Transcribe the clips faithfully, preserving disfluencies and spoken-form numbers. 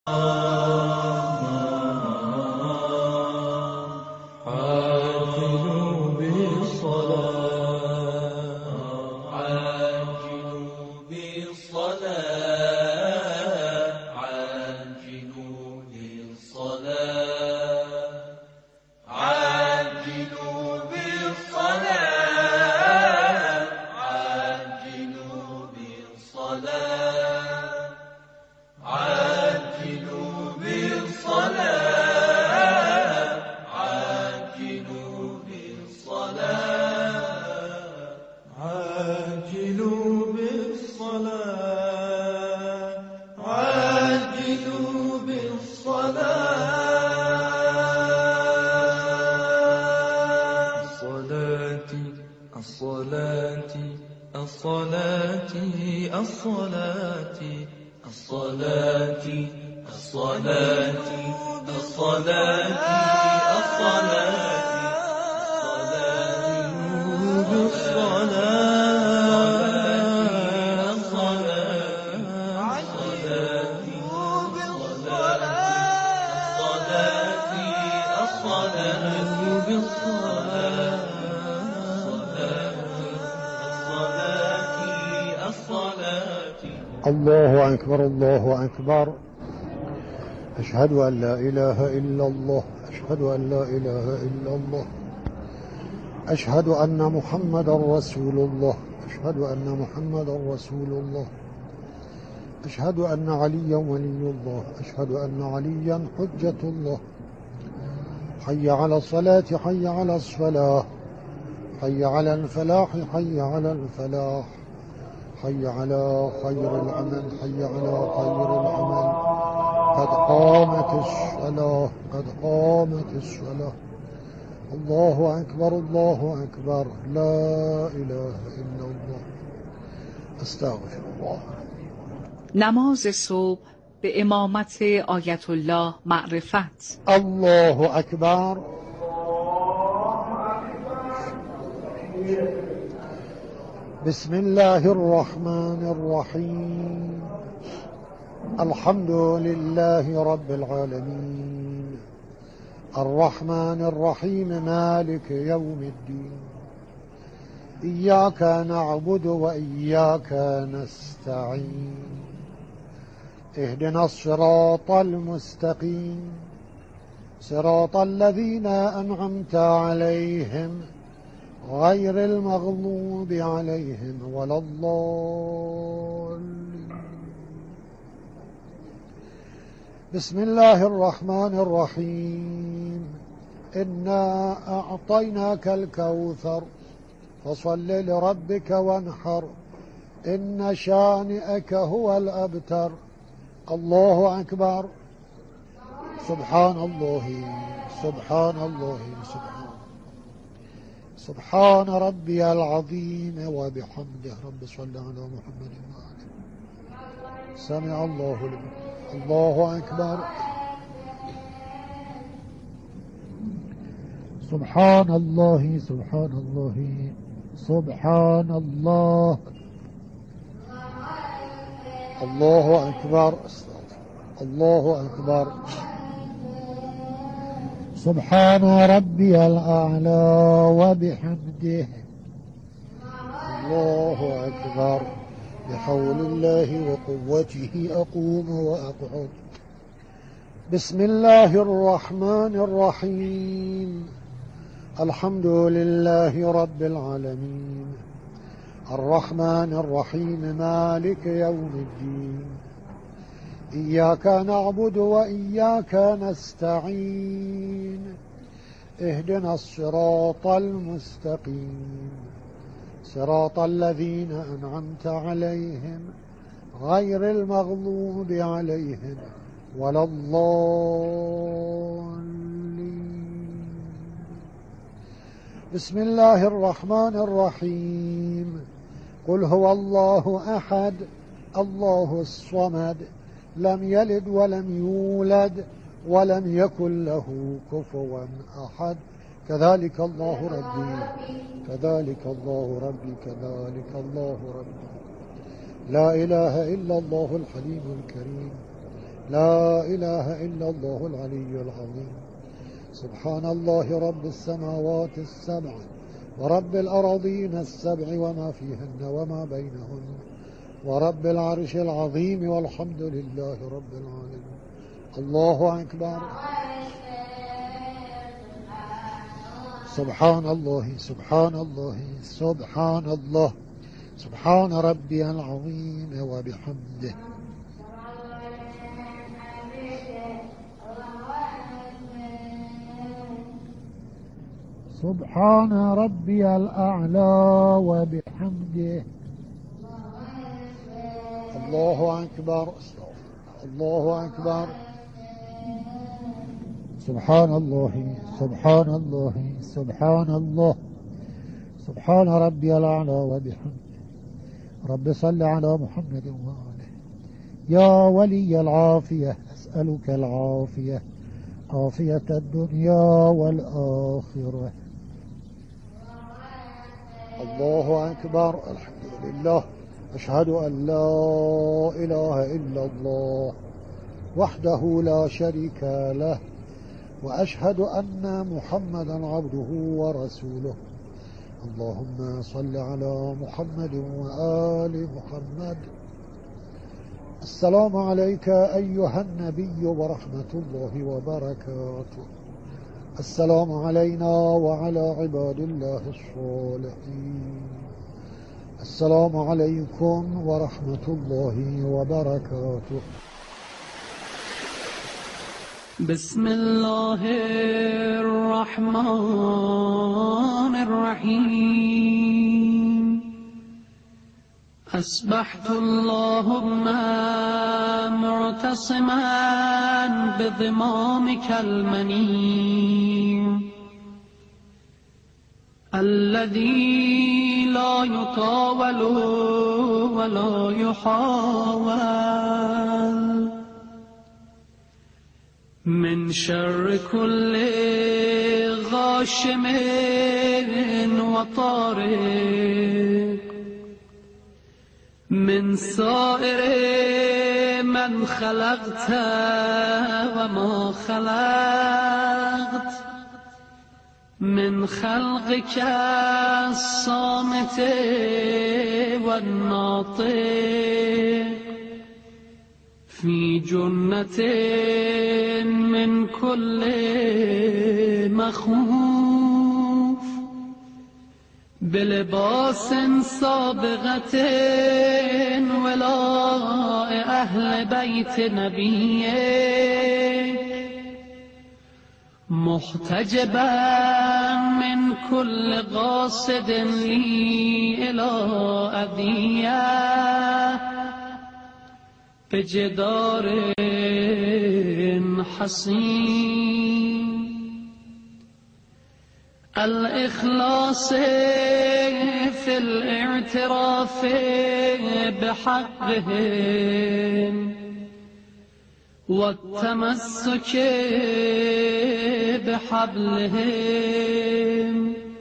عاجلوا بالصلاة عاجلوا بالصلاة عاجلوا للصلاة عاجلوا بالصلاة عاجلوا بالصلاة عاجلوا بالصلاة عاجلوا بالصلاة عاجلوا بالصلاة عاجلوا بالصلاة الصلاة الصلاة الصلاة الصلاة الصلاة الصلاة الله أكبر الله أكبر. أشهد أن لا إله إلا الله، أشهد أن لا إله إلا الله، أشهد أن محمدا رسول الله، أشهد أن محمدا رسول الله، أشهد أن عليا ولي الله، أشهد أن عليا حجة الله. حي على الصلاة، حي على الصلاة، حي على الفلاح، حي على الفلاح، حي على خير العمل، حي على خير العمل. قد قامت الصلاة، قد قامت الصلاة. الله أكبر الله أكبر. لا إله إلا الله. استغفر الله. نماز صبح به امامت آیت الله معرفت. الله أكبر. بسم الله الرحمن الرحيم. الحمد لله رب العالمين، الرحمن الرحيم، مالك يوم الدين. إياك نعبد وإياك نستعين. اهدنا الصراط المستقيم، صراط الذين أنعمت عليهم غير المغضوب عليهم ولا الضالين. بسم الله الرحمن الرحيم. إنا أعطيناك الكوثر فصل لربك وانحر، إن شانئك هو الأبتر. الله أكبر. سبحان الله سبحان الله سبحان سبحان ربي العظيم وبحمده. رب صل على محمد وآله. سمع الله لمن. الله أكبر. سبحان الله سبحان الله سبحان الله. الله أكبر. الله أكبر. سبحان ربي الأعلى وبحمده. الله أكبر. بحول الله وقوته أقوم وأقعد. بسم الله الرحمن الرحيم. الحمد لله رب العالمين، الرحمن الرحيم، مالك يوم الدين. إياك نعبد وإياك نستعين. اهدنا الصراط المستقيم، صراط الذين أنعمت عليهم غير المغضوب عليهم ولا الضالين. بسم الله الرحمن الرحيم. قل هو الله أحد، الله الصمد، لم يلد ولم يولد ولم يكن له كفوا أحد. كذلك الله ربي، كذلك الله ربي، كذلك الله ربي. لا إله إلا الله الحليم الكريم، لا إله إلا الله العلي العظيم سبحان الله رب السماوات السبع ورب الأراضين السبع وما فيهن وما بينهن ورب العرش العظيم والحمد لله رب العالمين. الله أكبر. سبحان الله سبحان الله سبحان الله سبحان ربي العظيم وبحمده. سبحان ربي الأعلى وبحمده. الله أكبر. الله أكبر. سبحان الله سبحان الله سبحان الله سبحان ربي الأعلى وبحمده. رب صل على محمد وآله. يا ولي العافية أسألك العافية عافية الدنيا والآخرة. الله أكبر. الحمد لله. أشهد أن لا إله إلا الله وحده لا شريك له وأشهد أن محمدا عبده ورسوله. اللهم صل على محمد وآل محمد. السلام عليك أيها النبي ورحمة الله وبركاته. السلام علينا وعلى عباد الله الصالحين. السلام عليكم ورحمة الله وبركاته. بسم الله الرحمن الرحيم. أصبحت اللهم معتصما بضمامك المنيم الذي لا يطاول ولا يحاول من شر كل غاشم وطارق من سائر من خلقت وما خلقت من خلقك الصامت والناطق في جنة من كل مخوف بلباس سابغة ولاء أهل بيت نبيه محتجبا من كل قاصد لي إلى أذية بجدار حصين الإخلاص في الاعتراف بحقهم والتمسك بحبلهم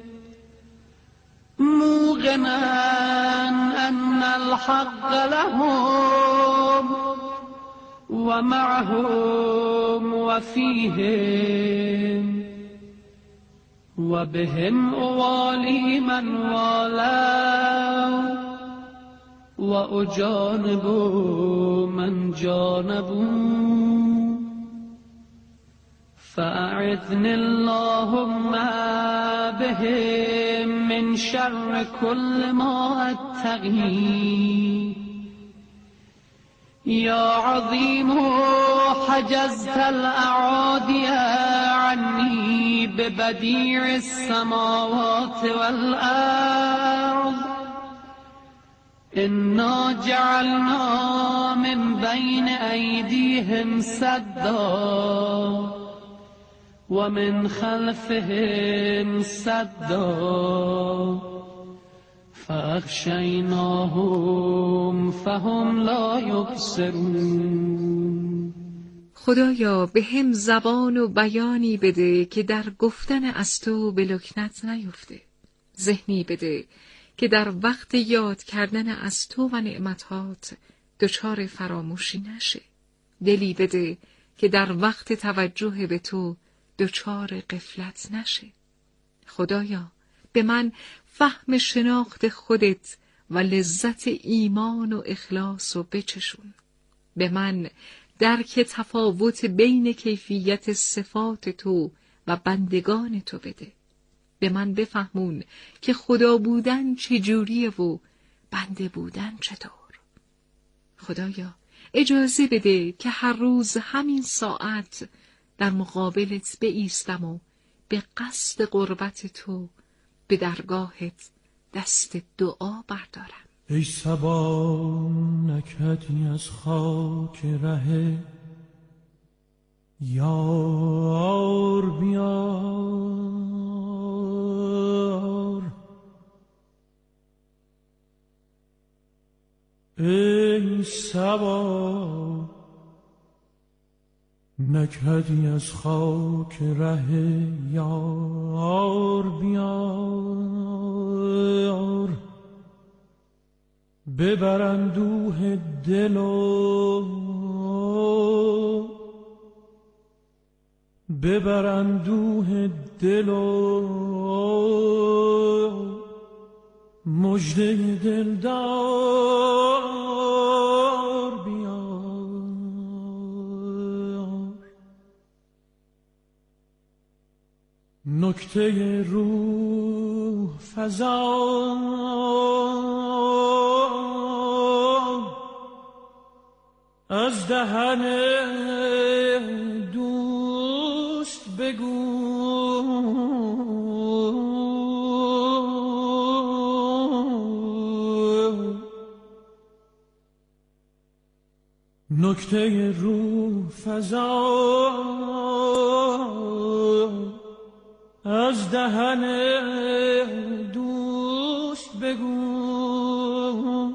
موقنا أن الحق لهم ومعهم وفيهم وبهم أوالي من والاه وأجانب من جانبوا فأعذني اللهم بهم من شر كل ما أتقي. يا عظيم حجزت الأعادي عني ببديع السماوات والأرض إنا جعلنا من بين أيديهم سدا ومن خلفهم سدا فأغشيناهم فهم لا يبصرون. خدایا به هم زبان و بیانی بده که در گفتن از تو به لکنت نیفته، ذهنی بده که در وقت یاد کردن از تو و نعمتات دچار فراموشی نشه، دلی بده که در وقت توجه به تو دچار غفلت نشه. خدایا به من فهم شناخت خودت و لذت ایمان و اخلاص و بچشون. به من درک تفاوت بین کیفیت صفات تو و بندگان تو بده. به من بفهمون که خدا بودن چجوریه و بنده بودن چطور. خدایا اجازه بده که هر روز همین ساعت در مقابلت بایستم و به قصد قربت تو به درگاهت دست دعا بردارم. ای صبا نکهتی از خاک ره یار بیار، ای صبا نکهتی از خاک ره یار بیار، ببر اندوه دل و ببر اندوه دل و مژده دلدار بیار، نکته روح فزا از دهن دوست بگو، نکته روح فزا از دهن دوست بگو،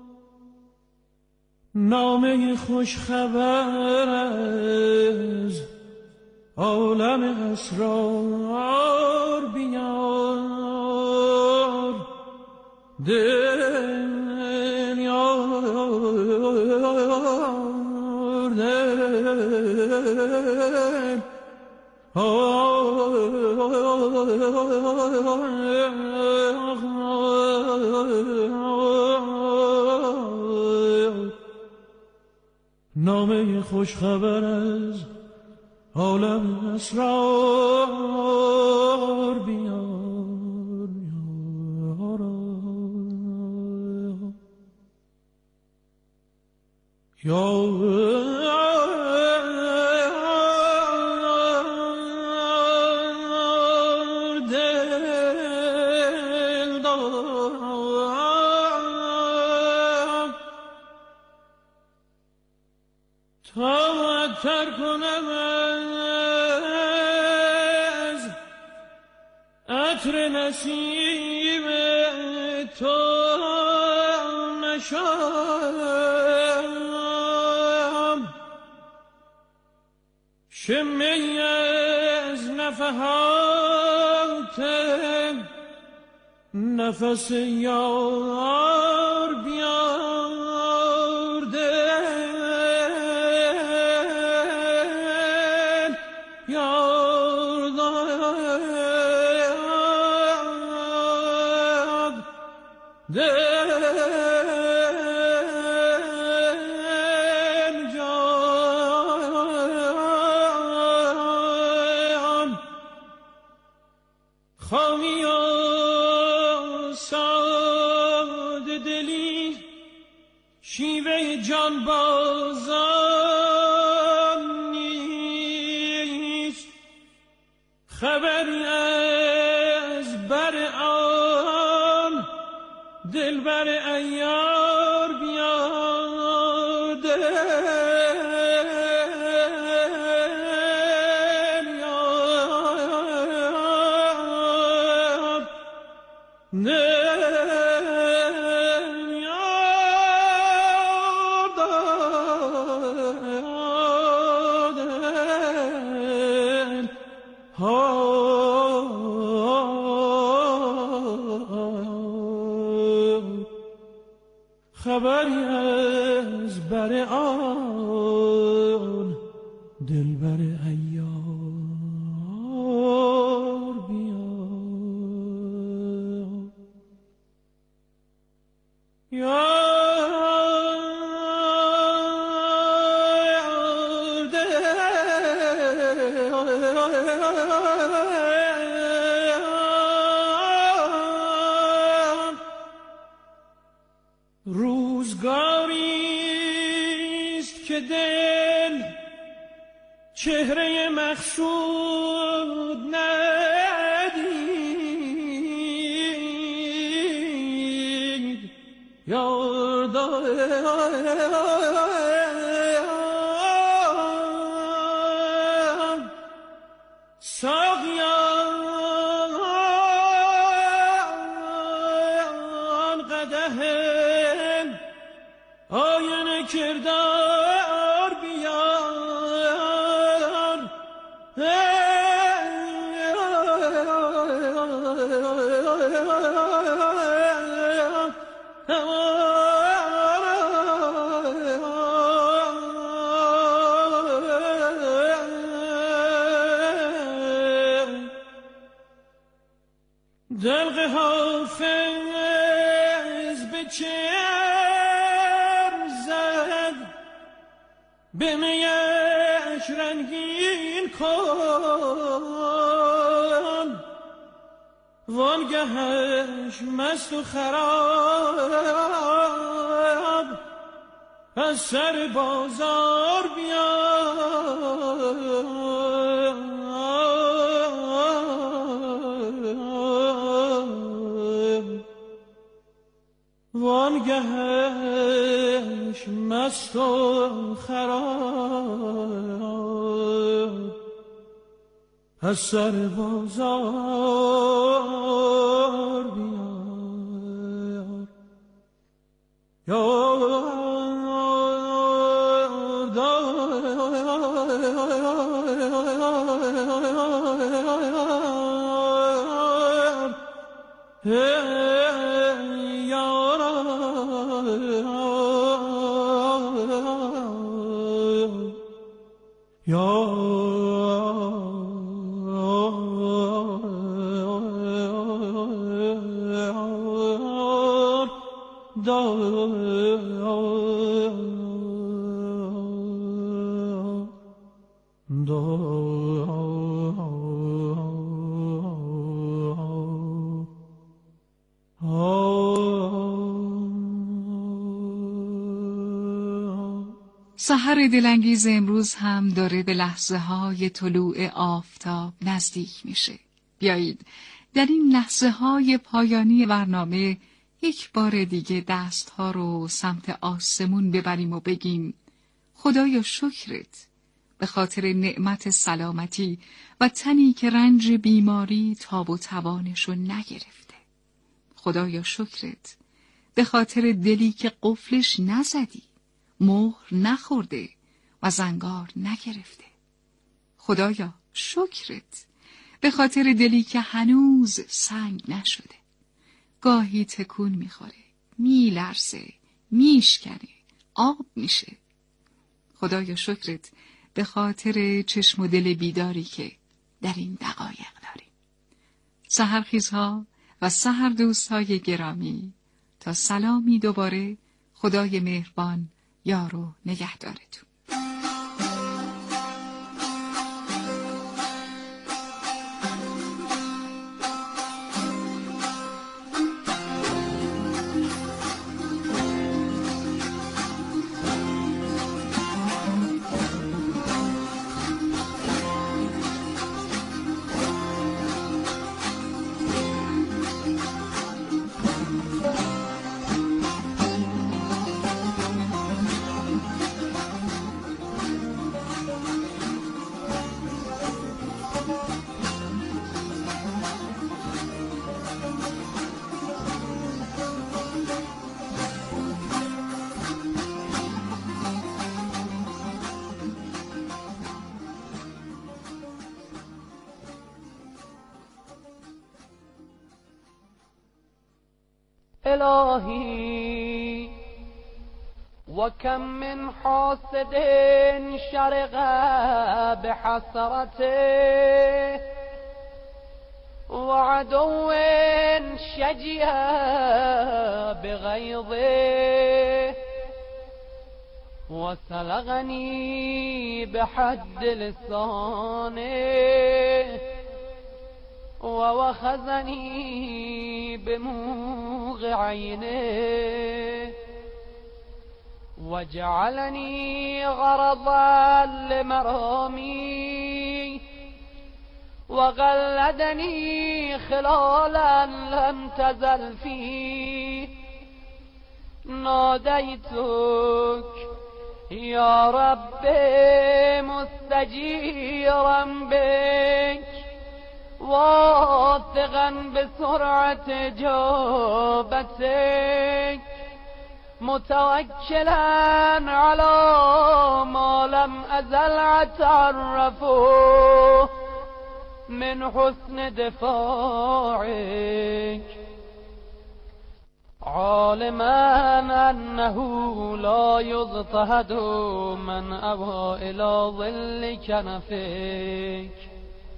نامه خوش خبر از عالم اسرار بیار، دل یار دل نامه خوش خبر از عالم اسرار بیار، یا تر کنم از عطر نسیم تو نشم، شمی از نفحات نفس یار بیار، دل یار داد، دل جان خامی و ساده دلی شیوه جان بازان نیست، خبری از بر آن دلبر عیار بیار، دل یار دل یار دل ها دلبر عیار بیا روزگاریست که دل چهره مقصود ندید یاردان ساقیان قدهم آینه کردار بیار دلق حافظ به چرم زد به میش رنگین کن وانگهش مست و خراب از سر بازار بیار وانگهش مست و خراب از سر بازار بیار سحر دلانگیز امروز هم داره به لحظه های طلوع آفتاب نزدیک میشه. بیایید در این لحظه های پایانی برنامه یک بار دیگه دست ها رو سمت آسمون ببریم و بگیم خدایا شکرت به خاطر نعمت سلامتی و تنی که رنج بیماری تاب و توانشو نگرفته. خدایا شکرت به خاطر دلی که قفلش نزدی، مهر نخورده و زنگار نگرفته. خدایا شکرت به خاطر دلی که هنوز سنگ نشده، گاهی تکون میخوره، میلرزه، میشکنه، آب میشه. خدایا شکرت به خاطر چشم و دل بیداری که در این دقایق داریم. سحرخیزها و سحر دوستهای گرامی، تا سلامی دوباره، خدای مهربان یار و نگهدارتون. إلهي وكم من حاسد شرق بحسرته وعدو شجع بغيظه وسلغني بحد لسانه ووخزني بموغ عينه وجعلني غرضا لمرامي وغلدني خلالا لم تزل فيه ناديتك يا رب مستجيرا بك واثقا بسرعة جوبتك متوكلا على ما لم أزل أتعرفه من حسن دفاعك عالما أنه لا يضطهد من أبى إلى ظل كنفك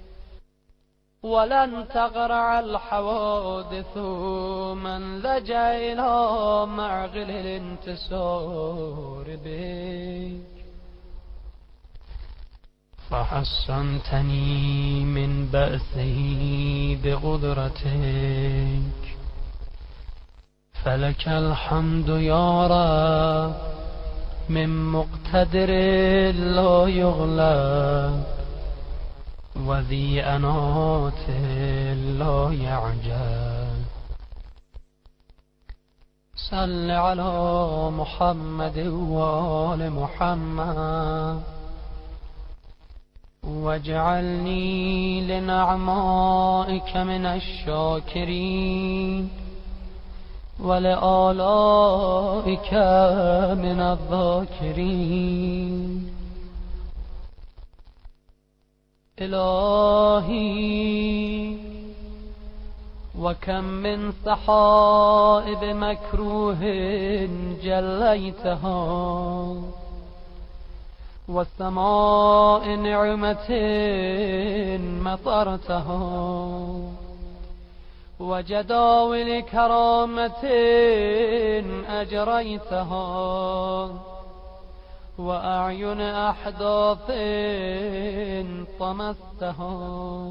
ولن تغرع الحوادث من لجأ إلى معقل الانتصار بك فحصنتني من بأسه بقدرتك فلك الحمد يا رب من مقتدر لا يغلب وذي أنات لا يعجب صل على محمد وآل محمد واجعلني لنعمائك من الشاكرين ولآلائك من الذاكرين إلهي وكم من سحائب مكروه جليتها وسماء نعمة مطرتها وجداول كرامة أجريتها وأعين أحداث طمستها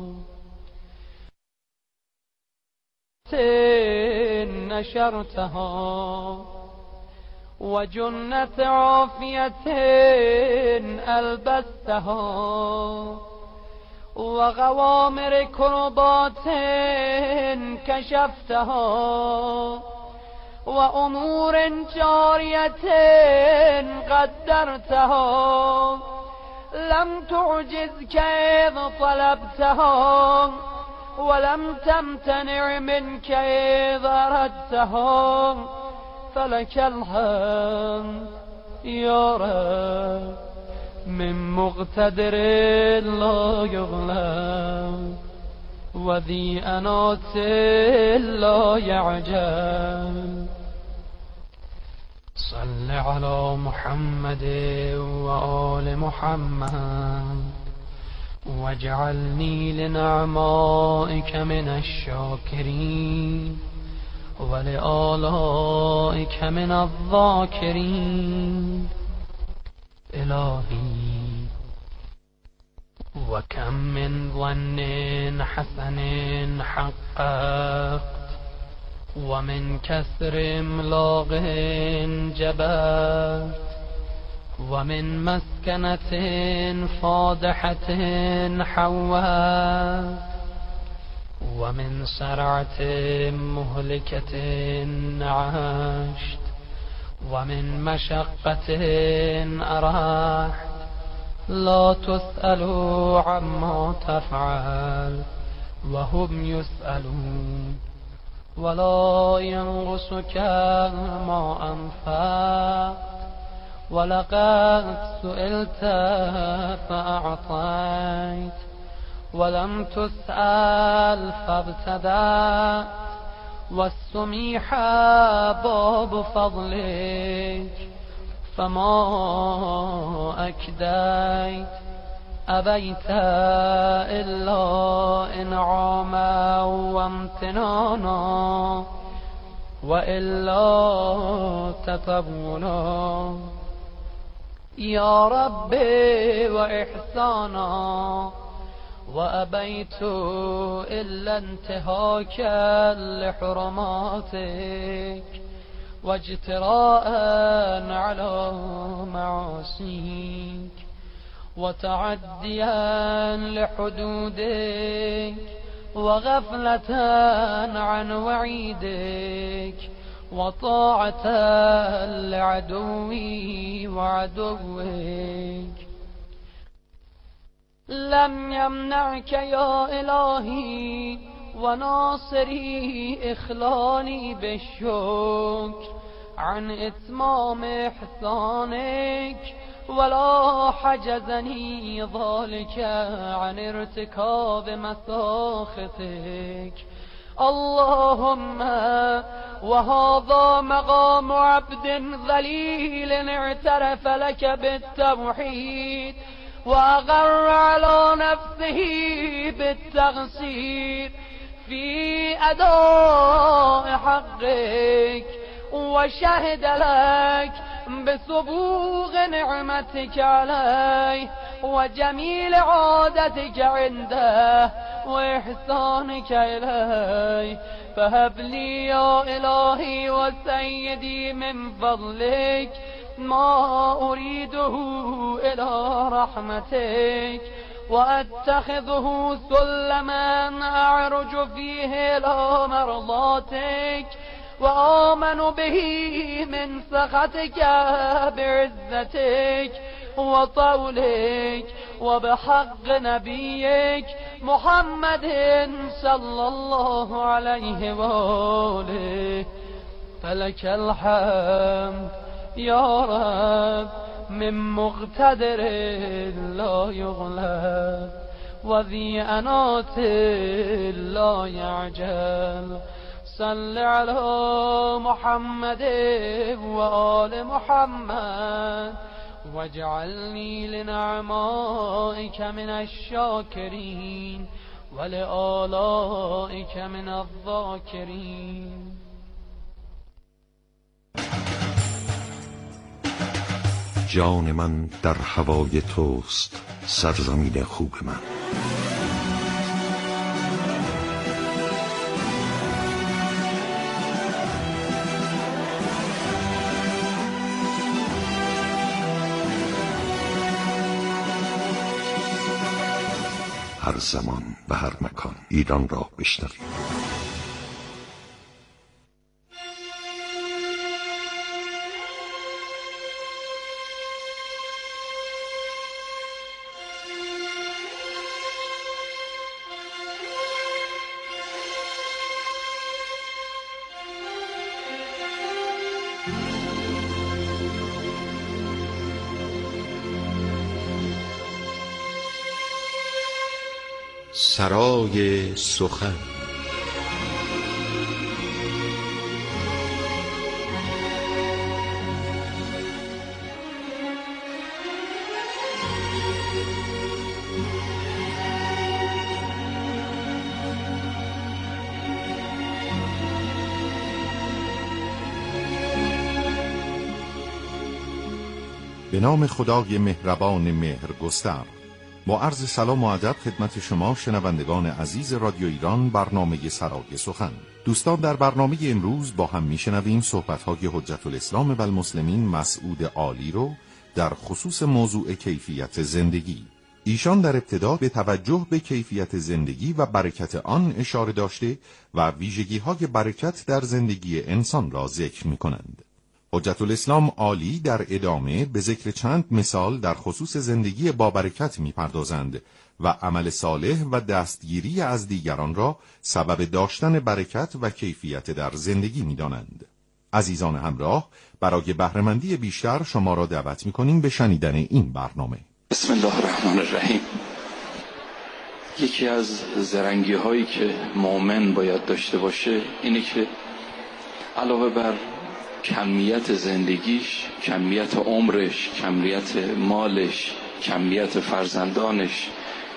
نشرتها وجنة عافية ألبستها وغوامر كربات كشفتها وأمور جارية قدرتها لم تعجزك إذ طلبتها ولم تمتنع منك إذ أردتها فلك الحمد يا رب من مقتدر لا يغلب وذي أنات لا يعجب صل على محمد وآل محمد واجعلني لنعمائك من الشاكرين ولآلائك من الذاكرين إلهي وكم من ظن حسن حققت ومن كسر املاق جبرت ومن مسكنة فاضحة حوت ومن سرعة مهلكة عشت ومن مشقة أرحت لا تسأل عما تفعل وهم يسألون ولا ينقصك ما أنفقت ولقد سئلت فأعطيت ولم تسأل فابتدأت والسميح باب فضلك فما أكديت أبيت إلا إنعاما وامتنانا وإلا تطولا يا ربي وإحسانا وأبيت إلا انتهاكا لحرماتك واجتراء على معاصيك وتعديا لحدودك وغفلة عن وعيدك وطاعة لعدوي وعدوك. لم يمنعك يا إلهي وناصري إخلاني بالشكر عن إتمام إحسانك ولا حجزني ذلك عن ارتكاب مساخطك. اللهم وهذا مقام عبد ذليل اعترف لك بالتوحيد وأغر على نفسه بالتقصير في أداء حقك وشهد لك بسبوغ نعمتك عليه وجميل عادتك عنده وإحسانك إليه. فهب لي يا إلهي وسيدي من فضلك ما أريده إلى رحمتك وأتخذه سلما أعرج فيه إلى مرضاتك وآمن به من سخطك بعزتك وطولك وبحق نبيك محمد صلى الله عليه وآله. فلك الحمد يا رب من مقتدر لا يغلب وذي أنات لا يعجل. صل على محمد وآل محمد واجعلني لنعمائك من الشاكرين ولآلائك من الذاكرين. جان من در هوای توست سرزمین خوب من. هر زمان و هر مکان ایران را بشنوید. سرای سخن. به نام خدای مهربان مهرگستر. با عرض سلام و ادب خدمت شما شنوندگان عزیز رادیو ایران، برنامه سرای سخن. دوستان، در برنامه امروز با هم میشنویم صحبت‌های حجت الاسلام و المسلمین مسعود عالی رو در خصوص موضوع کیفیت زندگی. ایشان در ابتدا به توجه به کیفیت زندگی و برکت آن اشاره داشته و ویژگی‌های برکت در زندگی انسان را ذکر می‌کنند. حجت الاسلام عالی در ادامه به ذکر چند مثال در خصوص زندگی با برکت می‌پردازند و عمل صالح و دستگیری از دیگران را سبب داشتن برکت و کیفیت در زندگی می‌دانند. عزیزان همراه، برای بهره‌مندی بیشتر شما را دعوت می‌کنیم به شنیدن این برنامه. بسم الله الرحمن الرحیم. یکی از زرنگی هایی که مؤمن باید داشته باشه اینه که علاوه بر کمیت زندگیش، کمیت عمرش، کمیت مالش، کمیت فرزندانش